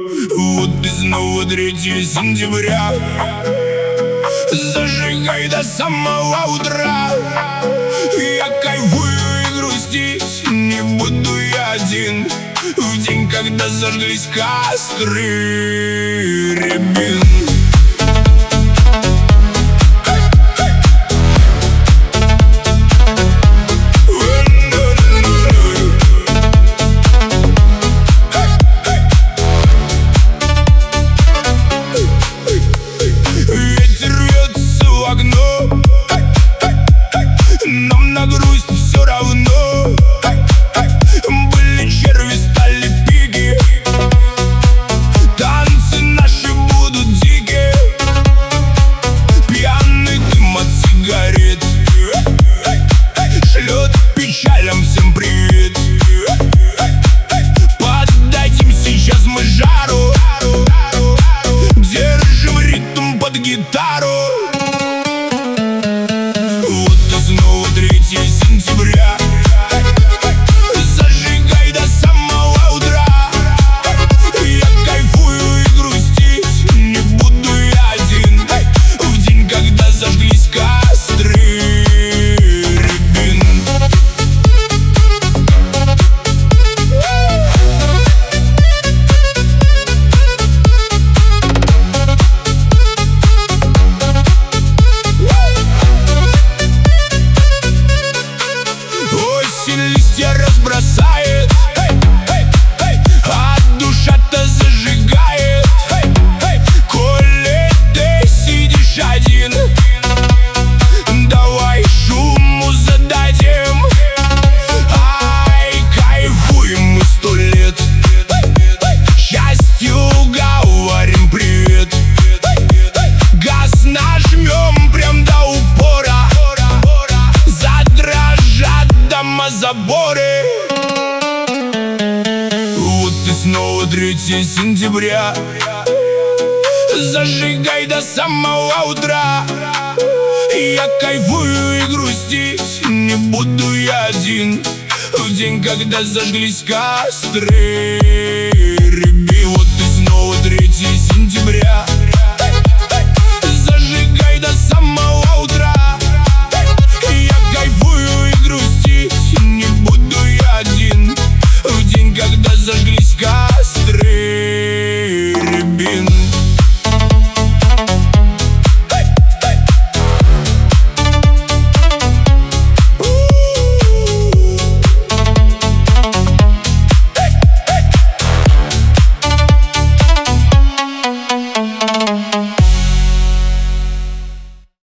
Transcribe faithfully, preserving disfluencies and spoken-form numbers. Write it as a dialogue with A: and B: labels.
A: Вот и снова третье сентября. Зажигай до самого утра. Я кайфую и грустить не буду я один. В день, когда зажглись костры рябин. Нам на грусть все равно. Были черви, стали пики. Танцы наши будут дикие. Пьяный дым от сигарет шлет печалям всем привет. Поддадим сейчас мы жару. Держим ритм под гитару. Снова третье сентября. Зажигай до самого утра. Я кайфую и грустить не буду я один. В день, когда зажглись костры рябин. Листья разбросает, а душа-то зажигает. Коли ты сидишь один, давай шуму зададим. Ай, кайфуем мы сто лет. Счастью говорим привет. Газ нажмем прям до упора. Задрожат домозаборы. Вот и снова третье сентября. Зажигай до самого утра. Я кайфую и грустить не буду я один. В день, когда зажглись костры